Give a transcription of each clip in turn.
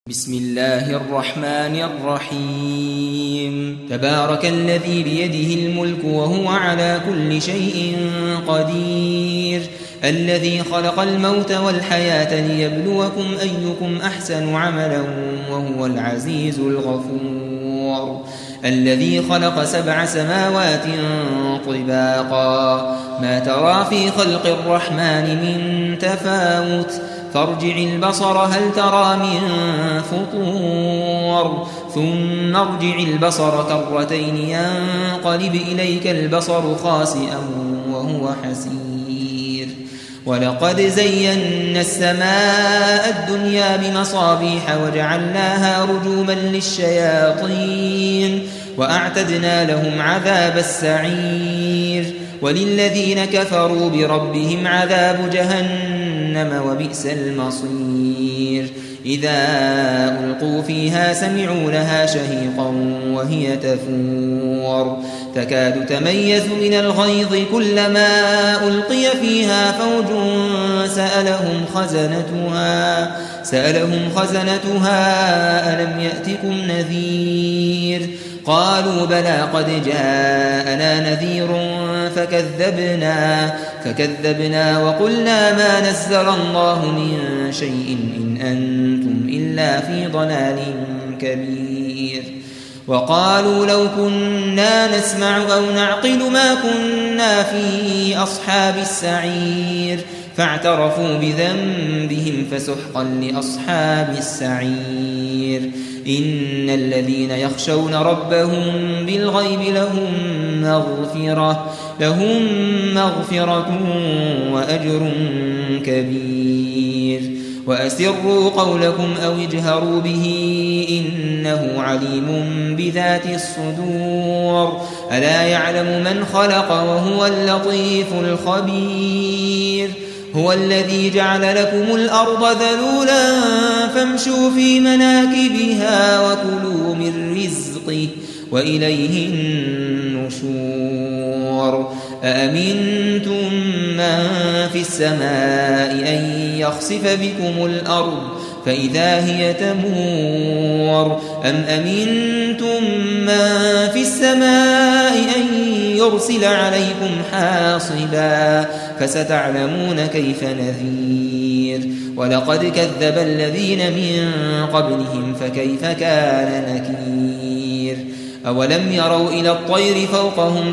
بسم الله الرحمن الرحيم تبارك الذي بيده الملك وهو على كل شيء قدير الذي خلق الموت والحياة ليبلوكم أيكم أحسن عملا وهو العزيز الغفور الذي خلق 7 سماوات طباقا ما ترى في خلق الرحمن من تفاوت فارجع البصر هل ترى من فطور ثم ارجع البصر كرتين ينقلب إليك البصر خاسئا وهو حسير ولقد زينا السماء الدنيا بمصابيح وجعلناها رجوما للشياطين وأعتدنا لهم عذاب السعير وللذين كفروا بربهم عذاب جهنم وبئس المصير إذا ألقوا فيها سمعوا لها شهيقا وهي تفور تكاد تميز من الغيظ كلما ألقي فيها فوج سألهم خزنتها ألم يأتكم نذير قالوا بلى قد جاءنا نذير فكذبنا وقلنا ما نزل الله من شيء إن أنتم إلا في ضلال كبير وقالوا لو كنا نسمع أو نعقل ما كنا في أصحاب السعير فاعترفوا بذنبهم فسحقا لأصحاب السعير إن الذين يخشون ربهم بالغيب لهم مغفرة وأجر كبير وأسروا قولكم أو اجهروا به إنه عليم بذات الصدور ألا يعلم من خلق وهو اللطيف الخبير هو الذي جعل لكم الأرض ذلولا فامشوا في مناكبها وكلوا من رزقه وإليه النشور أأمنتم من في السماء أن يخسف بكم الأرض فإذا هي تمور أم أمنتم من في السماء أن يرسل عليكم حاصبا فستعلمون كيف نذير ولقد كذب الذين من قبلهم فكيف كان نكير أولم يروا إلى الطير فوقهم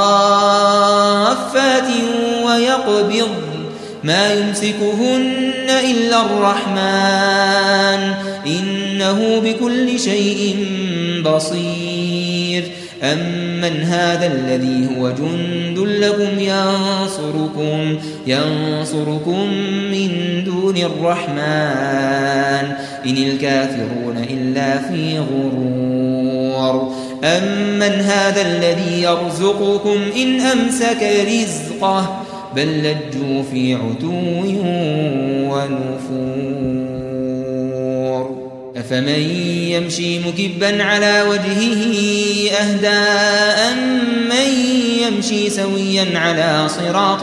صافات ويقبض ما يمسكهن إلا الرحمن إنه بكل شيء بصير أمن هذا الذي هو جند لكم ينصركم من دون الرحمن إن الكافرون إلا في غرور أمن هذا الذي يرزقكم إن أمسك رزقه بل لجوا في عتو ونفور أفمن يمشي مكبا على وجهه أهدى أمن يمشي سويا على صراط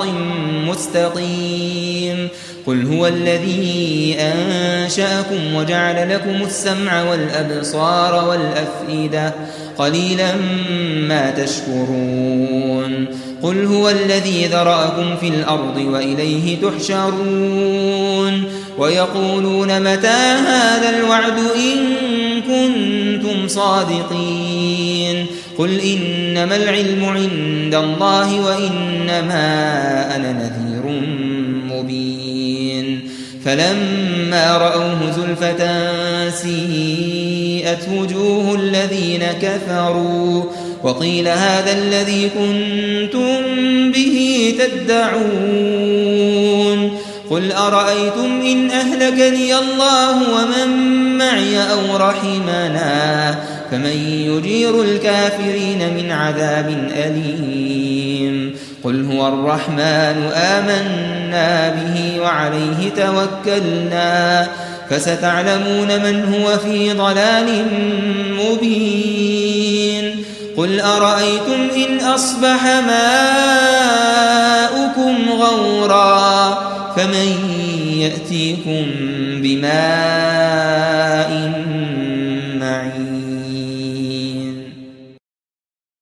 مستقيم قل هو الذي أنشأكم وجعل لكم السمع والأبصار والأفئدة قليلا ما تشكرون قل هو الذي ذرأكم في الأرض وإليه تحشرون ويقولون متى هذا الوعد إن كنتم صادقين قل إنما العلم عند الله وإنما أنا نذير مبين فلما رأوه زلفة سيئت وجوه الذين كفروا وقيل هذا الذي كنتم به تدعون قل أرأيتم إن أهلكني الله ومن معي أو رحمنا فمن يجير الكافرين من عذاب أليم قل هو الرحمن آمنا به وعليه توكلنا فستعلمون من هو في ضلال مبين قل أرأيتم إن أصبح ماؤكم غورا فمن يأتيكم بماء عليم.